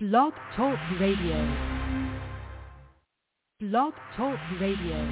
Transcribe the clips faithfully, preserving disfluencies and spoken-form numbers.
Blog Talk Radio. Blog Talk Radio.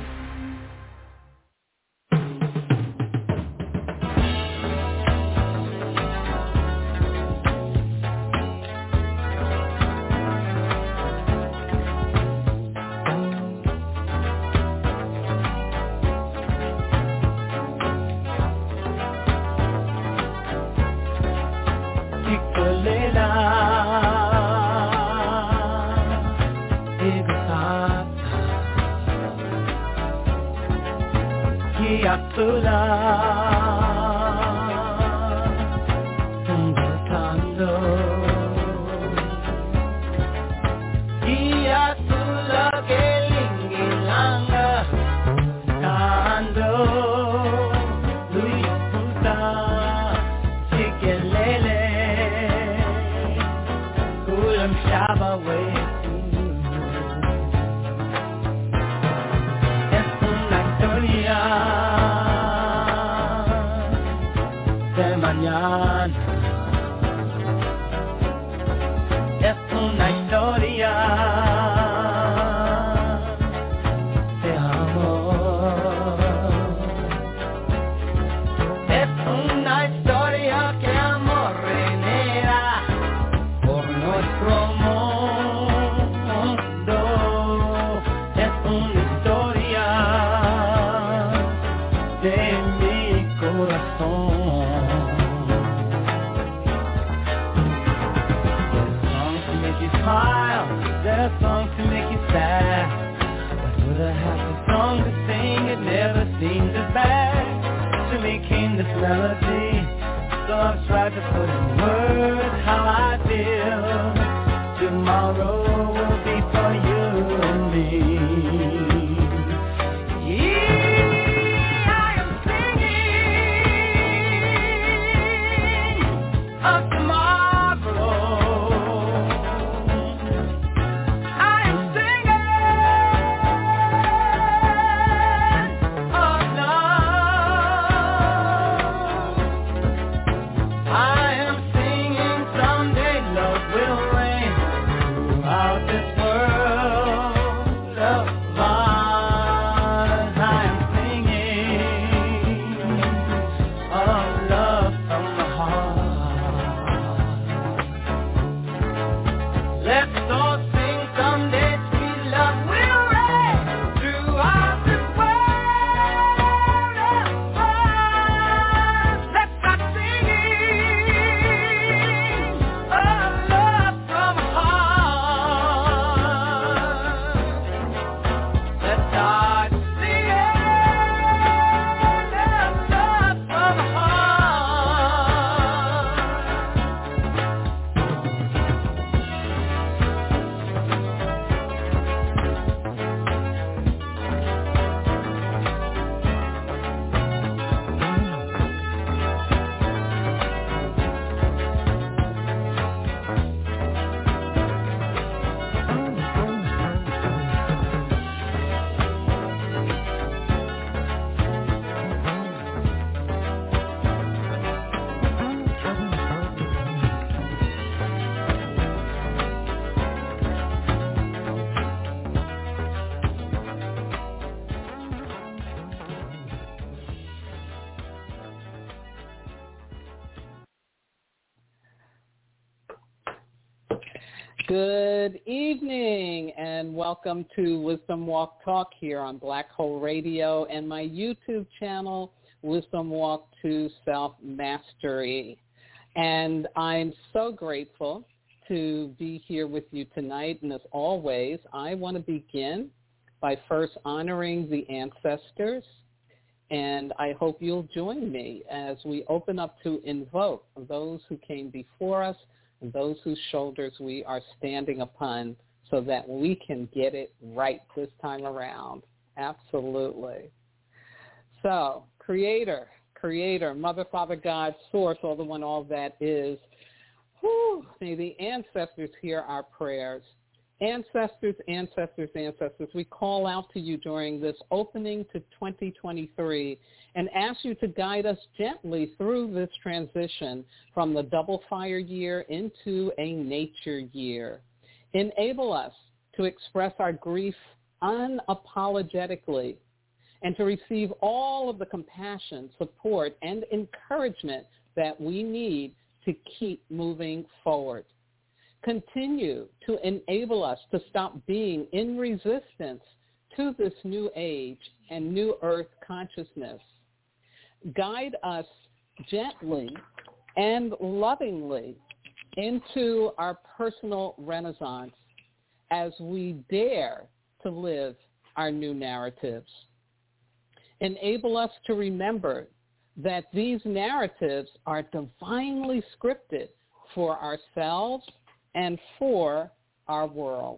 Good evening and welcome to Wisdom Walk Talk here on Black Hole Radio and my YouTube channel, Wisdom Walk to Self-Mastery. And I'm so grateful to be here with you tonight. And as always, I want to begin by first honoring the ancestors. And I hope you'll join me as we open up to invoke those who came before us, those whose shoulders we are standing upon so that we can get it right this time around. Absolutely. So, Creator, Creator, Mother, Father, God, Source, all the one, all that is, whew, may the ancestors hear our prayers. Ancestors, ancestors, ancestors, we call out to you during this opening to twenty twenty-tee and ask you to guide us gently through this transition from the double fire year into a nature year. Enable us to express our grief unapologetically and to receive all of the compassion, support, and encouragement that we need to keep moving forward. Continue to enable us to stop being in resistance to this new age and new earth consciousness. Guide us gently and lovingly into our personal renaissance as we dare to live our new narratives. Enable us to remember that these narratives are divinely scripted for ourselves and for our world.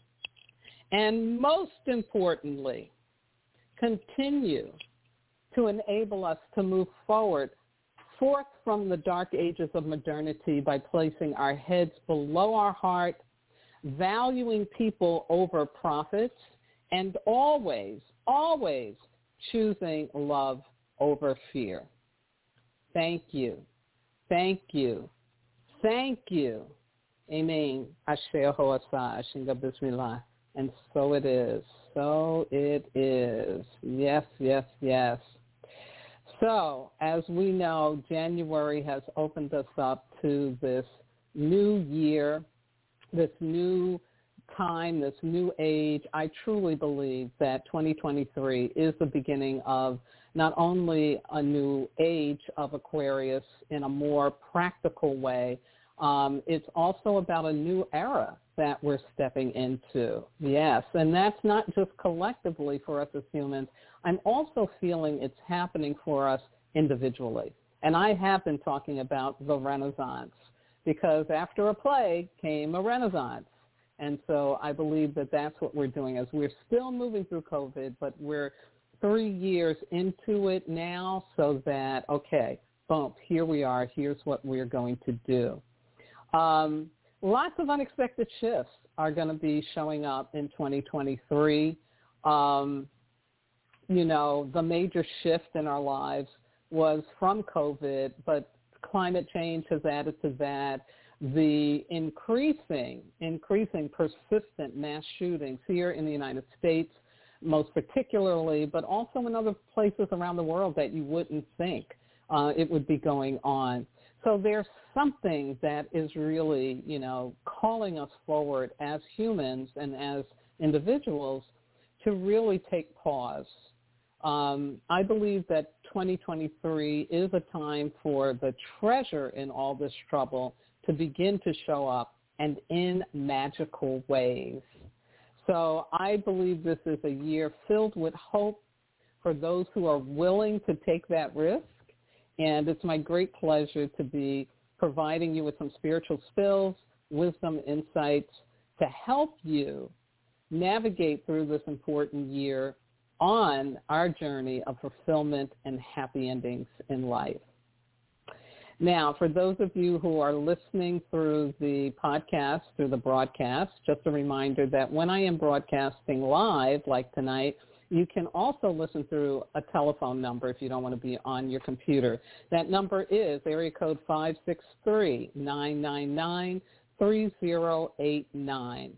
And most importantly, continue to enable us to move forward, forth from the dark ages of modernity by placing our heads below our heart, valuing people over profits, and always, always choosing love over fear. Thank you. Thank you. Thank you. Amen. Asher Hoasa, Ashinga Bismillah. And so it is. So it is. Yes, yes, yes. So, as we know, January has opened us up to this new year, this new time, this new age. I truly believe that twenty twenty-three is the beginning of not only a new age of Aquarius in a more practical way, um, it's also about a new era that we're stepping into. Yes, and that's not just collectively for us as humans. I'm also feeling it's happening for us individually. And I have been talking about the Renaissance because after a plague came a Renaissance. And so I believe that that's what we're doing as we're still moving through COVID, but we're three years into it now so that, okay, boom, here we are. Here's what we're going to do. Um, lots of unexpected shifts are going to be showing up in twenty twenty-three. Um, you know, the major shift in our lives was from COVID, but climate change has added to that. The increasing, increasing persistent mass shootings here in the United States, most particularly, but also in other places around the world that you wouldn't think uh, it would be going on. So there's something that is really, you know, calling us forward as humans and as individuals to really take pause. Um, I believe that twenty twenty-three is a time for the treasure in all this trouble to begin to show up and in magical ways. So I believe this is a year filled with hope for those who are willing to take that risk. And it's my great pleasure to be providing you with some spiritual spills, wisdom, insights to help you navigate through this important year on our journey of fulfillment and happy endings in life. Now, for those of you who are listening through the podcast, through the broadcast, just a reminder that when I am broadcasting live, like tonight, you can also listen through a telephone number if you don't want to be on your computer. That number is area code five six three, nine nine nine, three zero eight nine.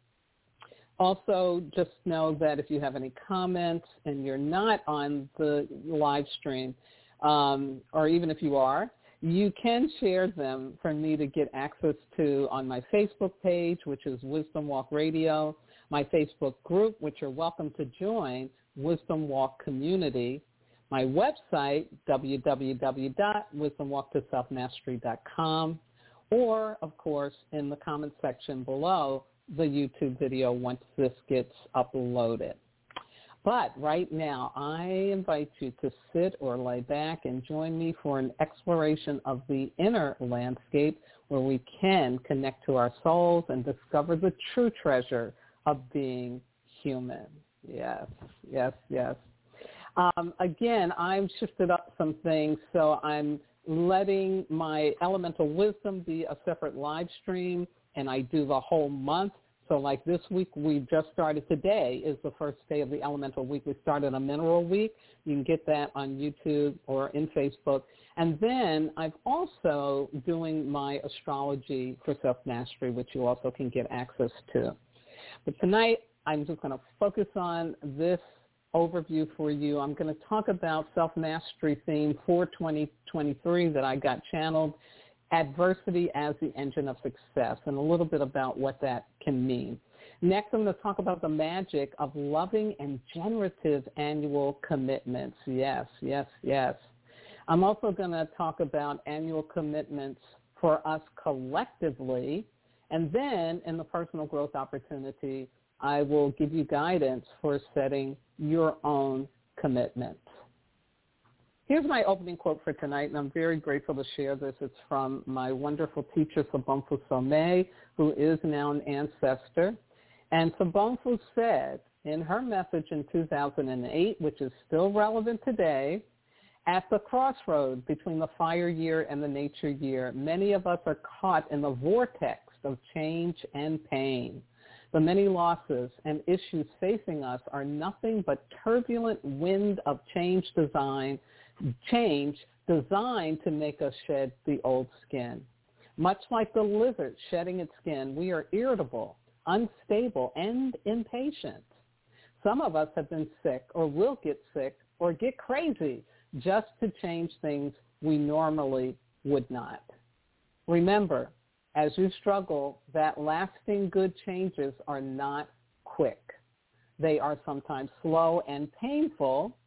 Also, just know that if you have any comments and you're not on the live stream, um, or even if you are, you can share them for me to get access to on my Facebook page, which is Wisdom Walk Radio, my Facebook group, which you're welcome to join, Wisdom Walk Community, my website, w w w dot wisdom walk to self mastery dot com, or, of course, in the comment section below the YouTube video once this gets uploaded. But right now, I invite you to sit or lay back and join me for an exploration of the inner landscape where we can connect to our souls and discover the true treasure of being human. Yes, yes, yes. Um, again, I've shifted up some things, so I'm letting my elemental wisdom be a separate live stream, and I do the whole month So like this week, we just started, today is the first day of the elemental week. We started a mineral week. You can get that on YouTube or in Facebook. And then I'm also doing my astrology for self-mastery, which you also can get access to. But tonight, I'm just going to focus on this overview for you. I'm going to talk about self-mastery theme for twenty twenty-three that I got channeled, adversity as the engine of success, and a little bit about what that can mean. Next, I'm going to talk about the magic of loving and generative annual commitments. Yes, yes, yes. I'm also going to talk about annual commitments for us collectively. And then in the personal growth opportunity, I will give you guidance for setting your own commitments. Here's my opening quote for tonight, and I'm very grateful to share this. It's from my wonderful teacher, Sobonfu Somé, who is now an ancestor. And Sobonfu said in her message in two thousand eight, which is still relevant today, at the crossroad between the fire year and the nature year, many of us are caught in the vortex of change and pain. The many losses and issues facing us are nothing but turbulent wind of change design, change designed to make us shed the old skin. Much like the lizard shedding its skin, we are irritable, unstable, and impatient. Some of us have been sick or will get sick or get crazy just to change things we normally would not. Remember, as you struggle, that lasting good changes are not quick. They are sometimes slow and painful.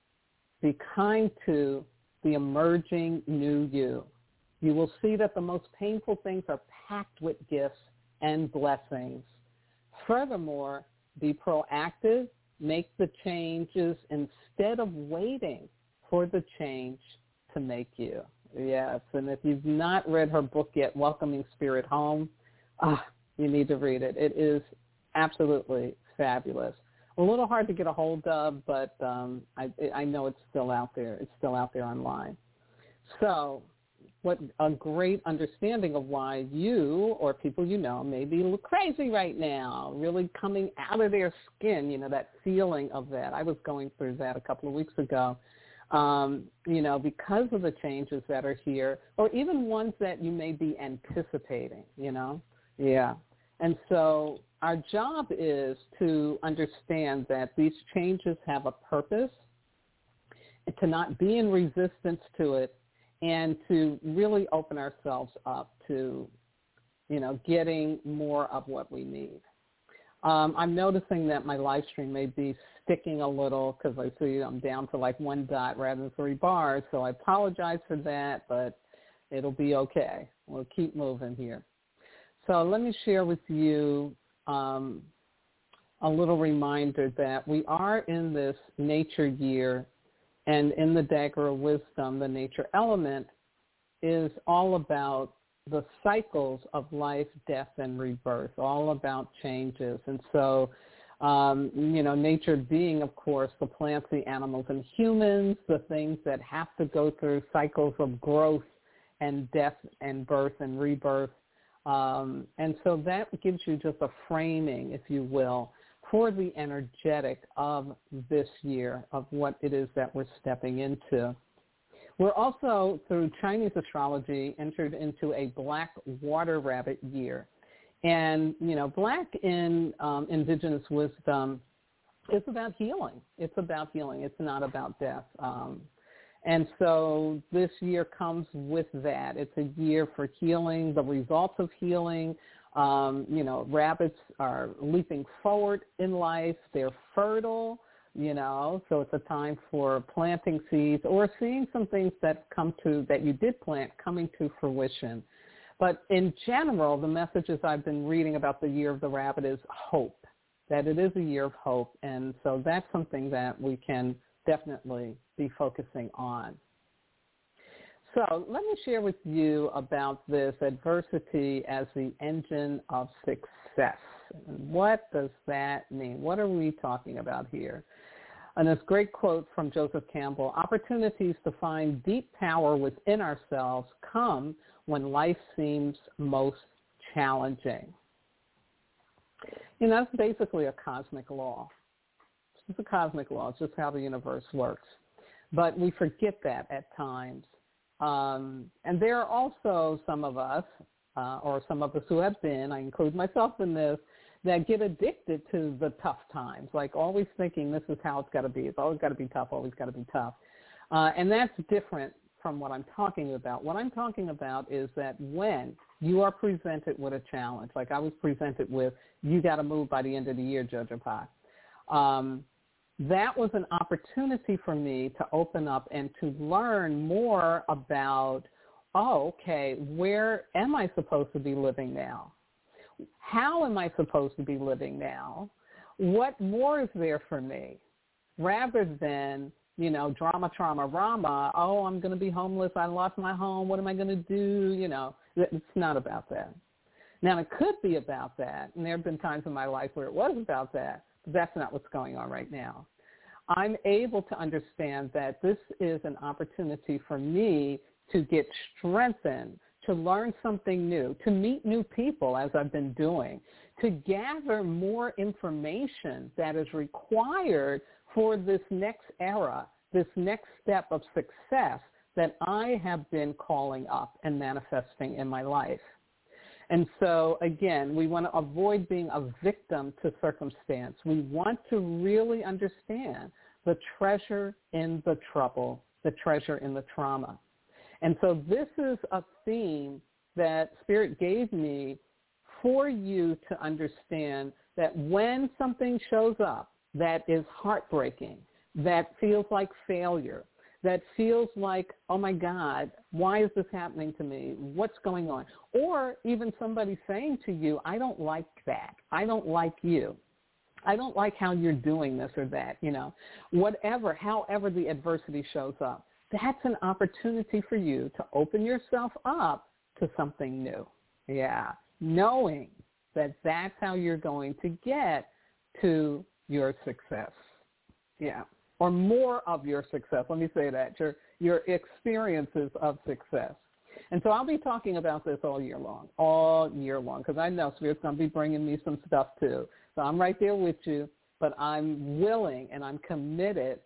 Be kind to the emerging new you. You will see that the most painful things are packed with gifts and blessings. Furthermore, be proactive. Make the changes instead of waiting for the change to make you. Yes, and if you've not read her book yet, Welcoming Spirit Home, ah, you need to read it. It is absolutely fabulous. A little hard to get a hold of, but um, I, I know it's still out there. It's still out there online. So what a great understanding of why you or people you know may be a little crazy right now, really coming out of their skin, you know, that feeling of that. I was going through that a couple of weeks ago. Um, you know, because of the changes that are here, or even ones that you may be anticipating, you know? Yeah. And so our job is to understand that these changes have a purpose, and to not be in resistance to it, and to really open ourselves up to, you know, getting more of what we need. Um, I'm noticing that my live stream may be sticking a little because I see I'm down to like one dot rather than three bars, so I apologize for that, but it'll be okay. We'll keep moving here. So let me share with you um, a little reminder that we are in this nature year, and in the Dagger of Wisdom, the nature element is all about the cycles of life, death, and rebirth, all about changes. And so, um, you know, nature being, of course, the plants, the animals, and humans, the things that have to go through cycles of growth and death and birth and rebirth. Um, and so that gives you just a framing, if you will, for the energetic of this year, of what it is that we're stepping into. We're also, through Chinese astrology, entered into a black water rabbit year. And, you know, black in um, indigenous wisdom is about healing. It's about healing. It's not about death. Um, and so this year comes with that. It's a year for healing, the results of healing. Um, you know, rabbits are leaping forward in life. They're fertile. You know, so it's a time for planting seeds or seeing some things that come to, that you did plant, coming to fruition. But in general, the messages I've been reading about the year of the rabbit is hope, that it is a year of hope. And so that's something that we can definitely be focusing on. So let me share with you about this adversity as the engine of success. What does that mean? What are we talking about here? And this great quote from Joseph Campbell: opportunities to find deep power within ourselves come when life seems most challenging. You know, that's basically a cosmic law. It's a cosmic law. It's just how the universe works. But we forget that at times. Um, and there are also some of us, uh, or some of us who have been, I include myself in this, that get addicted to the tough times, like always thinking this is how it's got to be. It's always got to be tough, always got to be tough. Uh, and that's different from what I'm talking about. What I'm talking about is that when you are presented with a challenge, like I was presented with, you got to move by the end of the year, Jojo Pie. Um, that was an opportunity for me to open up and to learn more about, oh, okay, where am I supposed to be living now? How am I supposed to be living now? What more is there for me? Rather than, you know, drama, trauma, rama, oh, I'm going to be homeless, I lost my home, what am I going to do? You know, it's not about that. Now, it could be about that, and there have been times in my life where it was about that, but that's not what's going on right now. I'm able to understand that this is an opportunity for me to get strengthened, to learn something new, to meet new people as I've been doing, to gather more information that is required for this next era, this next step of success that I have been calling up and manifesting in my life. And so, again, we want to avoid being a victim to circumstance. We want to really understand the treasure in the trouble, the treasure in the trauma. And so this is a theme that Spirit gave me for you to understand that when something shows up that is heartbreaking, that feels like failure, that feels like, oh, my God, why is this happening to me? What's going on? Or even somebody saying to you, I don't like that. I don't like you. I don't like how you're doing this or that, you know, whatever, however the adversity shows up. That's an opportunity for you to open yourself up to something new. Yeah, knowing that that's how you're going to get to your success. Yeah, or more of your success. Let me say that, your, your experiences of success. And so I'll be talking about this all year long, all year long, because I know Spirit's going to be bringing me some stuff too. So I'm right there with you, but I'm willing and I'm committed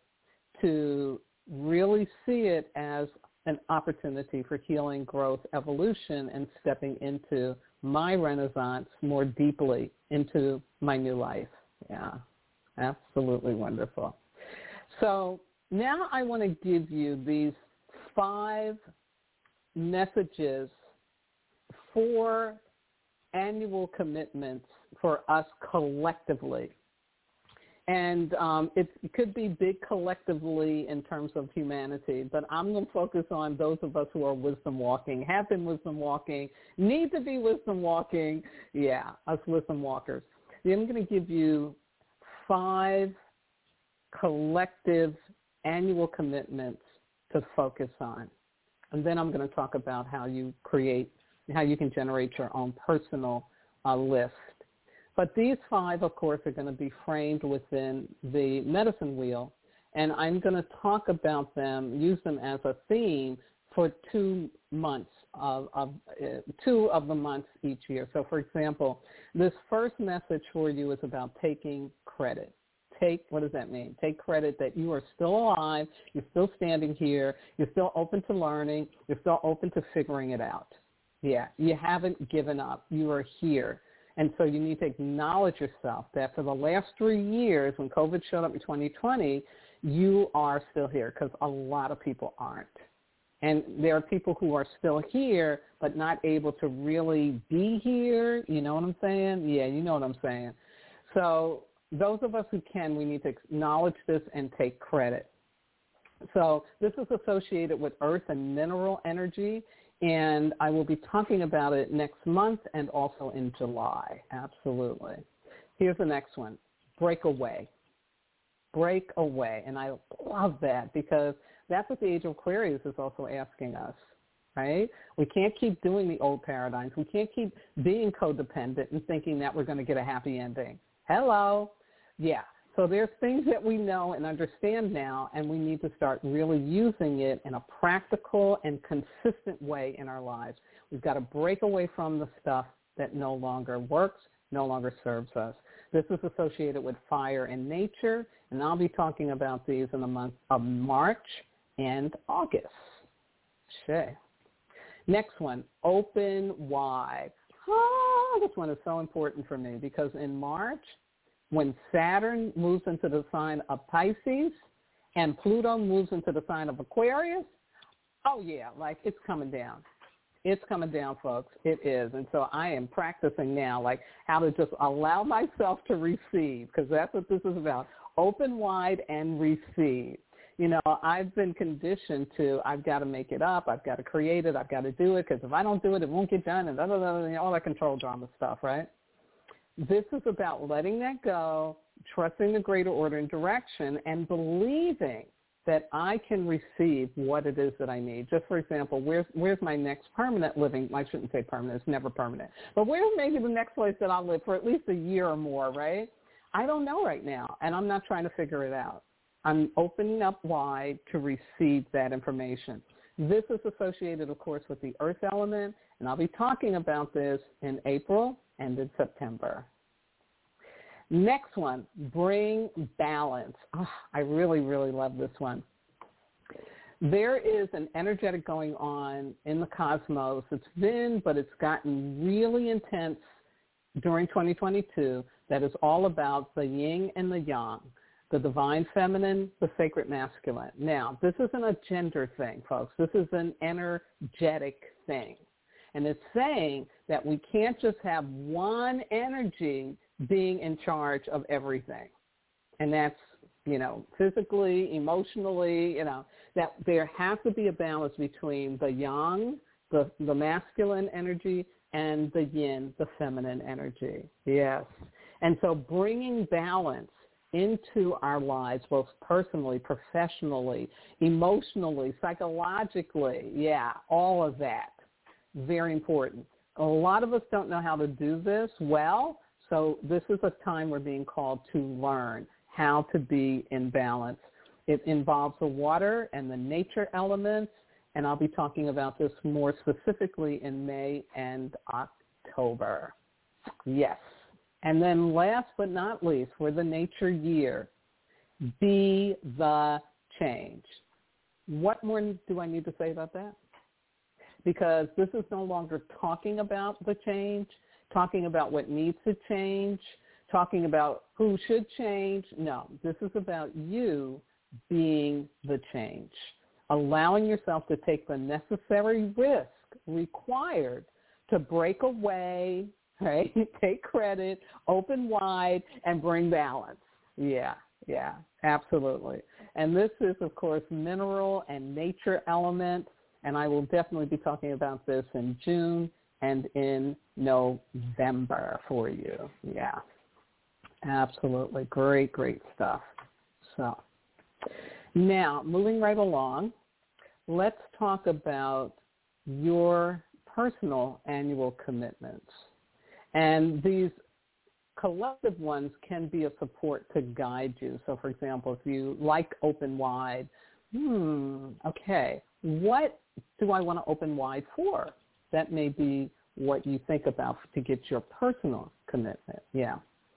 to really see it as an opportunity for healing, growth, evolution, and stepping into my renaissance more deeply into my new life. Yeah, absolutely wonderful. So now I want to give you these five messages for annual commitments for us collectively. And um, it, it could be big collectively in terms of humanity, but I'm going to focus on those of us who are wisdom walking, have been wisdom walking, need to be wisdom walking. Yeah, us wisdom walkers. I'm going to give you five collective annual commitments to focus on. And then I'm going to talk about how you create, how you can generate your own personal uh, list. But these five, of course, are going to be framed within the medicine wheel, and I'm going to talk about them, use them as a theme for two months, of, of uh, two of the months each year. So, for example, this first message for you is about taking credit. Take, what does that mean? Take credit that you are still alive, you're still standing here, you're still open to learning, you're still open to figuring it out. Yeah, you haven't given up. You are here. And so you need to acknowledge yourself that for the last three years, when COVID showed up in twenty twenty, you are still here, because a lot of people aren't. And there are people who are still here but not able to really be here. You know what I'm saying? Yeah, you know what I'm saying. So those of us who can, we need to acknowledge this and take credit. So this is associated with earth and mineral energy, and I will be talking about it next month and also in July. Absolutely. Here's the next one, break away. Break away. And I love that, because that's what the Age of Aquarius is also asking us, right? We can't keep doing the old paradigms. We can't keep being codependent and thinking that we're going to get a happy ending. Hello. Yeah. So there's things that we know and understand now, and we need to start really using it in a practical and consistent way in our lives. We've got to break away from the stuff that no longer works, no longer serves us. This is associated with fire and nature, and I'll be talking about these in the month of March and August. Shay. Next one, open wide. Oh, this one is so important for me because in March, when Saturn moves into the sign of Pisces and Pluto moves into the sign of Aquarius, oh, yeah, like it's coming down. It's coming down, folks. It is. And so I am practicing now, like how to just allow myself to receive, because that's what this is about. Open wide and receive. You know, I've been conditioned to, I've got to make it up, I've got to create it, I've got to do it, because if I don't do it, it won't get done, and blah, blah, blah, blah, all that control drama stuff, right? This is about letting that go, trusting the greater order and direction, and believing that I can receive what it is that I need. Just for example, where's where's my next permanent living? I shouldn't say permanent, it's never permanent. But where's maybe the next place that I'll live for at least a year or more, right? I don't know right now, and I'm not trying to figure it out. I'm opening up wide to receive that information. This is associated, of course, with the earth element, and I'll be talking about this in April and in September. Next one, bring balance. Oh, I really, really love this one. There is an energetic going on in the cosmos. It's been, but it's gotten really intense during twenty twenty-two that is all about the yin and the yang, the divine feminine, the sacred masculine. Now, this isn't a gender thing, folks. This is an energetic thing. And it's saying that we can't just have one energy being in charge of everything. And that's, you know, physically, emotionally, you know, that there has to be a balance between the yang, the, the masculine energy, and the yin, the feminine energy. Yes. And so bringing balance into our lives, both personally, professionally, emotionally, psychologically, yeah, all of that. Very important. A lot of us don't know how to do this well, so this is a time we're being called to learn how to be in balance. It involves the water and the nature elements, and I'll be talking about this more specifically in May and October. Yes. And then last but not least, for the nature year, be the change. What more do I need to say about that? Because this is no longer talking about the change, talking about what needs to change, talking about who should change. No, this is about you being the change, allowing yourself to take the necessary risk required to break away, right? Take credit, open wide, and bring balance. Yeah, yeah, absolutely. And this is, of course, mineral and nature elements, and I will definitely be talking about this in June and in November for you. Yeah, absolutely. Great, great stuff. So now, moving right along, let's talk about your personal annual commitments. And these collective ones can be a support to guide you. So, for example, if you like open wide, hmm, okay, what do I want to open wide for? That may be what you think about to get your personal commitment. Yeah.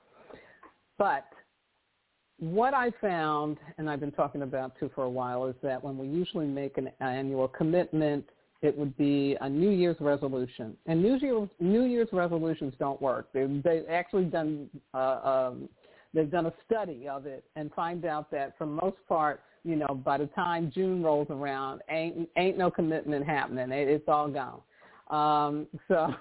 But what I found, and I've been talking about too for a while, is that when we usually make an annual commitment, it would be a New Year's resolution. And New Year's, New Year's resolutions don't work. They've, they've actually done uh, um, they've done a study of it and find out that for the most part, you know, by the time June rolls around, ain't ain't no commitment happening. It, it's all gone. Um, so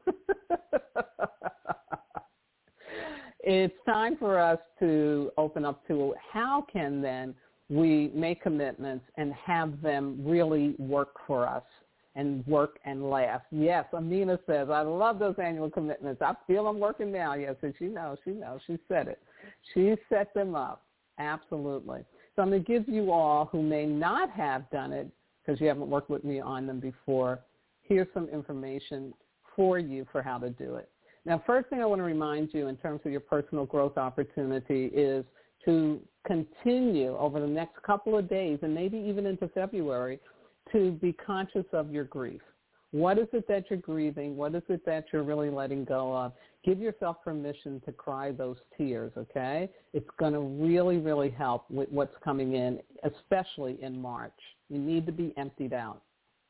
it's time for us to open up to how can then we make commitments and have them really work for us and work and last. Yes, Amina says, I love those annual commitments. I feel I'm working now. Yes, and she knows, she knows, she said it. She set them up. Absolutely. So I'm going to give you all who may not have done it, because you haven't worked with me on them before, here's some information for you for how to do it. Now, first thing I want to remind you in terms of your personal growth opportunity is to continue over the next couple of days and maybe even into February to be conscious of your grief. What is it that you're grieving? What is it that you're really letting go of? Give yourself permission to cry those tears, okay? It's going to really, really help with what's coming in, especially in March. You need to be emptied out.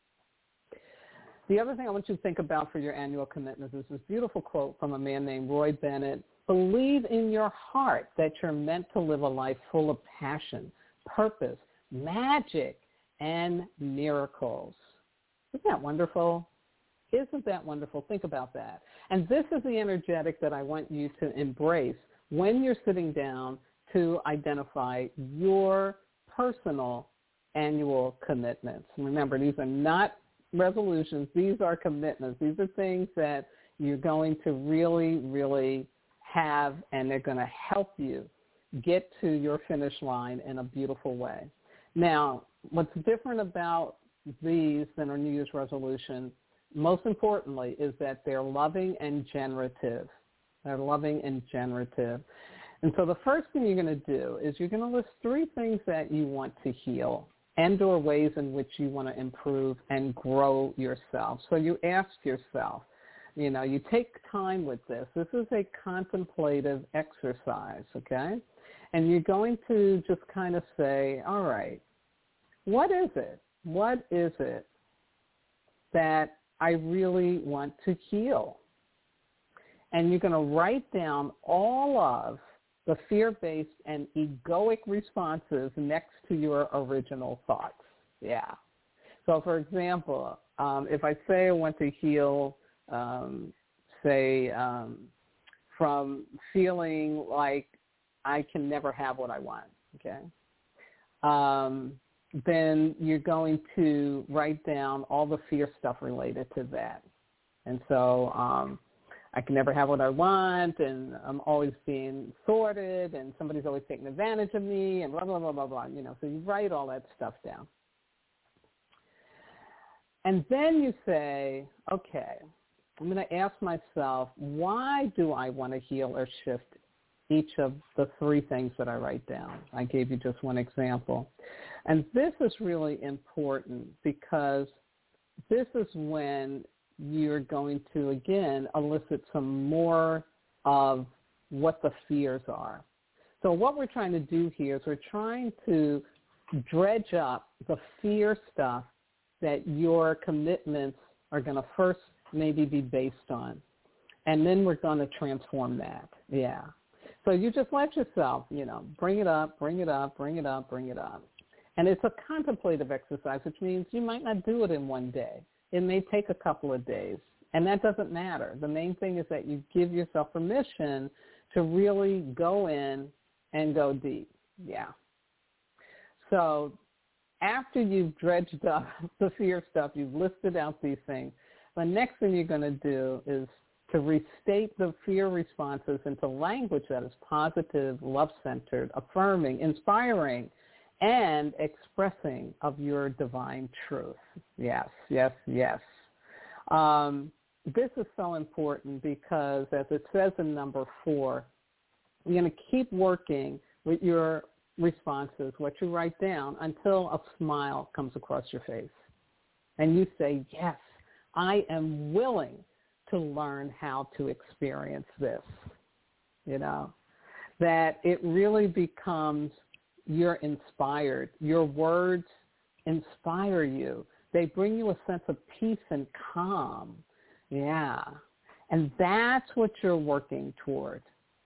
The other thing I want you to think about for your annual commitments is this beautiful quote from a man named Roy Bennett. Believe in your heart that you're meant to live a life full of passion, purpose, magic, and miracles. Isn't that wonderful? Isn't that wonderful? Think about that. And this is the energetic that I want you to embrace when you're sitting down to identify your personal annual commitments. Remember, these are not resolutions. These are commitments. These are things that you're going to really, really have, and they're going to help you get to your finish line in a beautiful way. Now, what's different about these than a New Year's resolution, most importantly, is that they're loving and generative. They're loving and generative. And so the first thing you're going to do is you're going to list three things that you want to heal and or ways in which you want to improve and grow yourself. So you ask yourself, you know, you take time with this. This is a contemplative exercise, okay? And you're going to just kind of say, all right, what is it? What is it that I really want to heal? And you're going to write down all of the fear-based and egoic responses next to your original thoughts. Yeah. So, for example, um, if I say I want to heal, um, say, um, from feeling like I can never have what I want, okay, um, then you're going to write down all the fear stuff related to that. And so um, I can never have what I want, and I'm always being thwarted, and somebody's always taking advantage of me, and blah, blah, blah, blah, blah. You know, so you write all that stuff down. And then you say, okay, I'm going to ask myself, why do I want to heal or shift each of the three things that I write down? I gave you just one example. And this is really important because this is when you're going to, again, elicit some more of what the fears are. So what we're trying to do here is we're trying to dredge up the fear stuff that your commitments are going to first maybe be based on. And then we're going to transform that. Yeah. So you just let yourself, you know, bring it up, bring it up, bring it up, bring it up. And it's a contemplative exercise, which means you might not do it in one day. It may take a couple of days, and that doesn't matter. The main thing is that you give yourself permission to really go in and go deep. Yeah. So after you've dredged up the fear stuff, you've listed out these things, the next thing you're going to do is to restate the fear responses into language that is positive, love-centered, affirming, inspiring, and expressing of your divine truth. Yes, yes, yes. Um, this is so important because, as it says in number four, you're going to keep working with your responses, what you write down, until a smile comes across your face. And you say, yes, I am willing to learn how to experience this, you know, that it really becomes you're inspired. Your words inspire you. They bring you a sense of peace and calm. Yeah. And that's what you're working toward.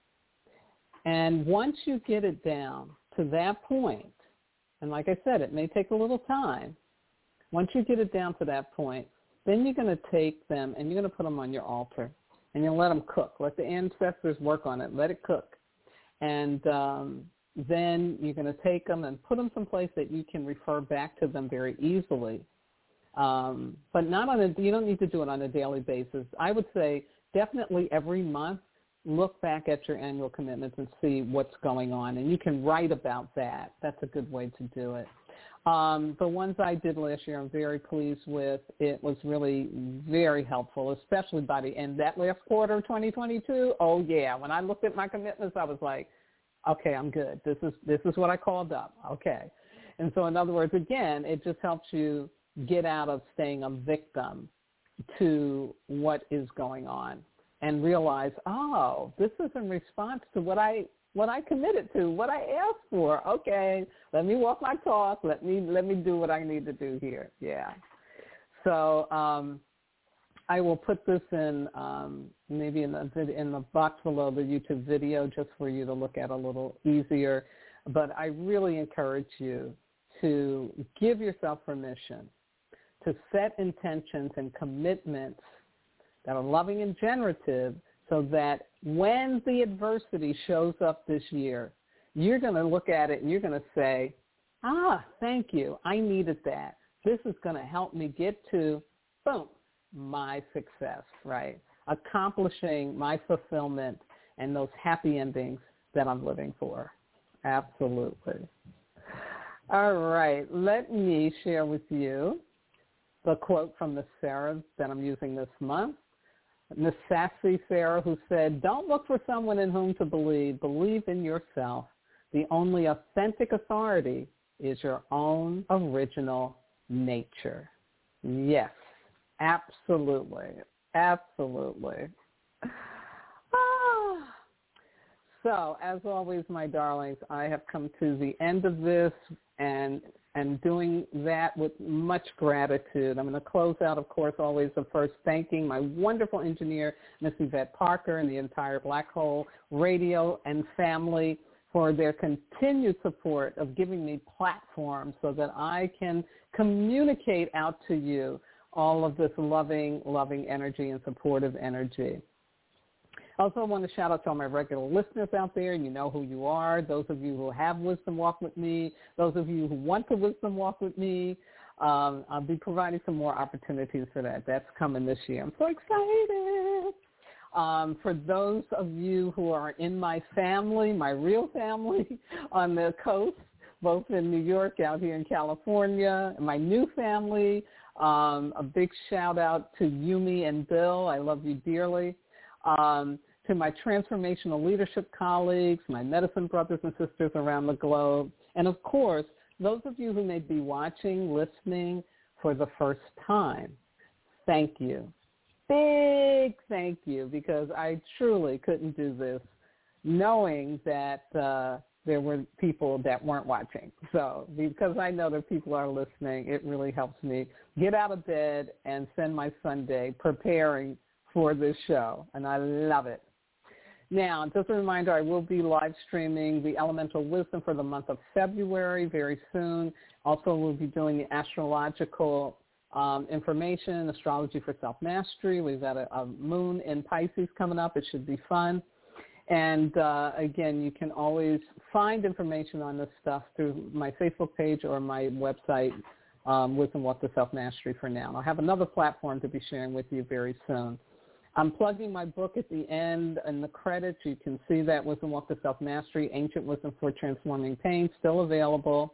And once you get it down to that point, and like I said, it may take a little time. Once you get it down to that point, then you're going to take them and you're going to put them on your altar, and you'll let them cook. Let the ancestors work on it. Let it cook. And um, then you're going to take them and put them someplace that you can refer back to them very easily. Um, but not on a, you don't need to do it on a daily basis. I would say definitely every month, look back at your annual commitments and see what's going on. And you can write about that. That's a good way to do it. Um, the ones I did last year, I'm very pleased with. It was really very helpful, especially by the end. That last quarter of twenty twenty-two, oh, yeah. When I looked at my commitments, I was like, okay, I'm good. This is this is what I called up. Okay. And so, in other words, again, it just helps you get out of staying a victim to what is going on and realize, oh, this is in response to what I what I committed to, what I asked for. Okay, let me walk my talk. Let me let me do what I need to do here. Yeah. So um, I will put this in um, maybe in the in the box below the YouTube video just for you to look at a little easier. But I really encourage you to give yourself permission to set intentions and commitments that are loving and generative so that when the adversity shows up this year, you're going to look at it and you're going to say, ah, thank you. I needed that. This is going to help me get to, boom, my success, right? Accomplishing my fulfillment and those happy endings that I'm living for. Absolutely. All right. Let me share with you the quote from the Sarah that I'm using this month. Miss Sassy Sarah, who said, don't look for someone in whom to believe. Believe in yourself. The only authentic authority is your own original nature. Yes, absolutely. Absolutely. Ah. So, as always, my darlings, I have come to the end of this and and doing that with much gratitude. I'm going to close out, of course, always the first thanking my wonderful engineer, Miss Yvette Parker, and the entire Black Hole Radio and family for their continued support of giving me platforms so that I can communicate out to you all of this loving, loving energy and supportive energy. Also, I want to shout out to all my regular listeners out there. You know who you are. Those of you who have Wisdom Walk with me, those of you who want to Wisdom Walk with me, um, I'll be providing some more opportunities for that. That's coming this year. I'm so excited. Um, for those of you who are in my family, my real family on the coast, both in New York, out here in California, and my new family, um, a big shout out to Yumi and Bill. I love you dearly. Um, to my transformational leadership colleagues, my medicine brothers and sisters around the globe, and of course, those of you who may be watching, listening for the first time, thank you. Big thank you, because I truly couldn't do this knowing that uh, there were people that weren't watching. So because I know that people are listening, it really helps me get out of bed and spend my Sunday preparing for this show, and I love it. Now, just a reminder, I will be live streaming the Elemental Wisdom for the month of February very soon. Also, we'll be doing the astrological um, information, astrology for self-mastery. We've got a, a moon in Pisces coming up. It should be fun. And, uh, again, you can always find information on this stuff through my Facebook page or my website, um, Wisdom Walk to Self-Mastery for now. I'll have another platform to be sharing with you very soon. I'm plugging my book at the end in the credits. You can see that, Wisdom Walk to Self-Mastery, Ancient Wisdom for Transforming Pain, still available.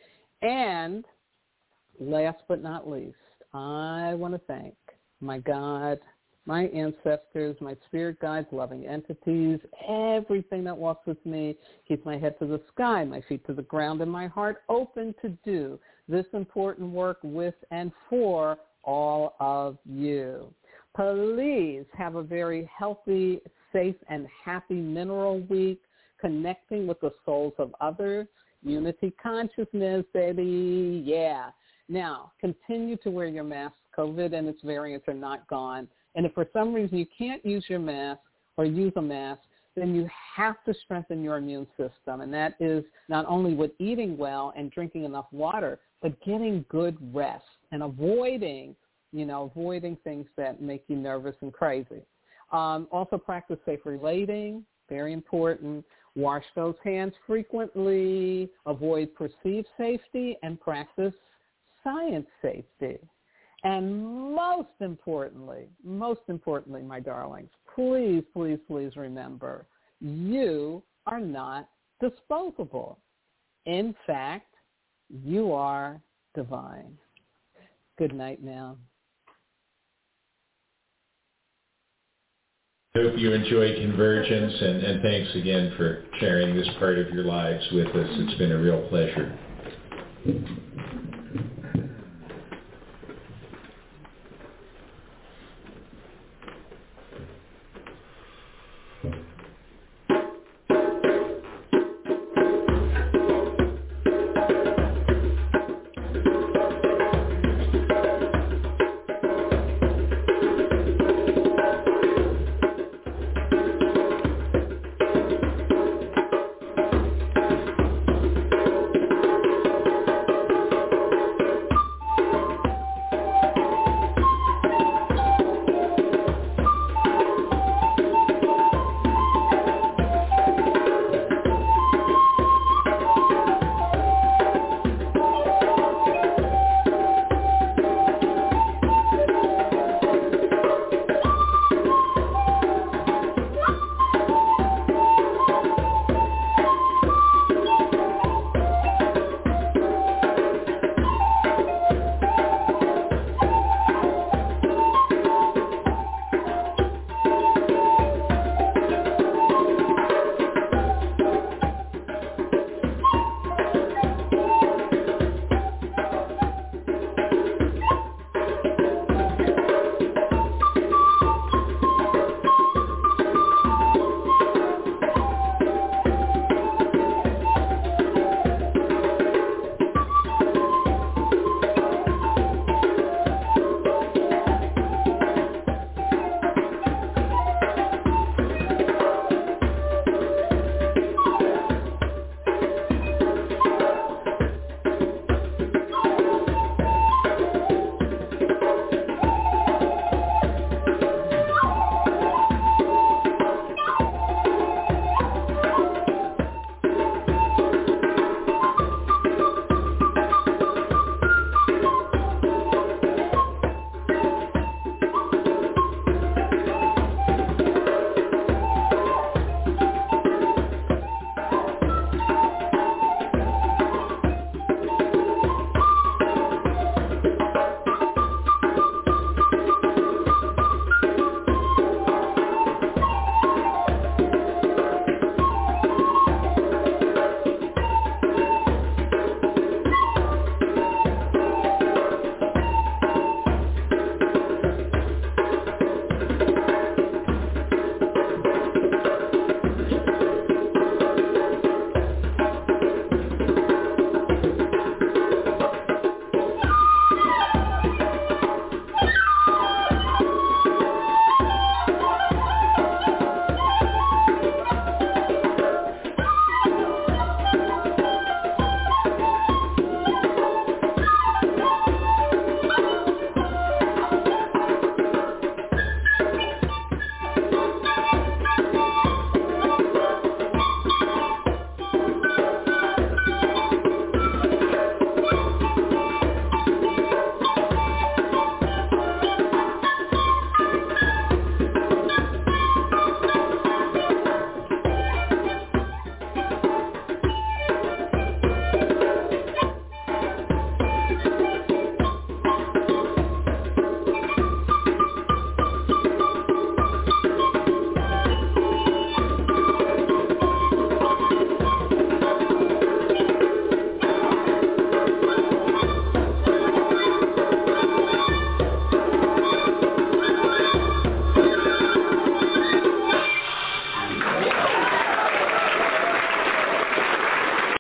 And last but not least, I want to thank my God, my ancestors, my spirit guides, loving entities, everything that walks with me, keeps my head to the sky, my feet to the ground, and my heart open to do this important work with and for all of you. Please have a very healthy, safe, and happy mineral week, connecting with the souls of others, unity consciousness, baby, yeah. Now, continue to wear your mask. COVID and its variants are not gone. And if for some reason you can't use your mask or use a mask, then you have to strengthen your immune system. And that is not only with eating well and drinking enough water, but getting good rest and avoiding you know, avoiding things that make you nervous and crazy. Um, also practice safe relating, very important. Wash those hands frequently, avoid perceived safety, and practice science safety. And most importantly, most importantly, my darlings, please, please, please remember, you are not disposable. In fact, you are divine. Good night now. I hope you enjoy Convergence, and, and thanks again for sharing this part of your lives with us. It's been a real pleasure.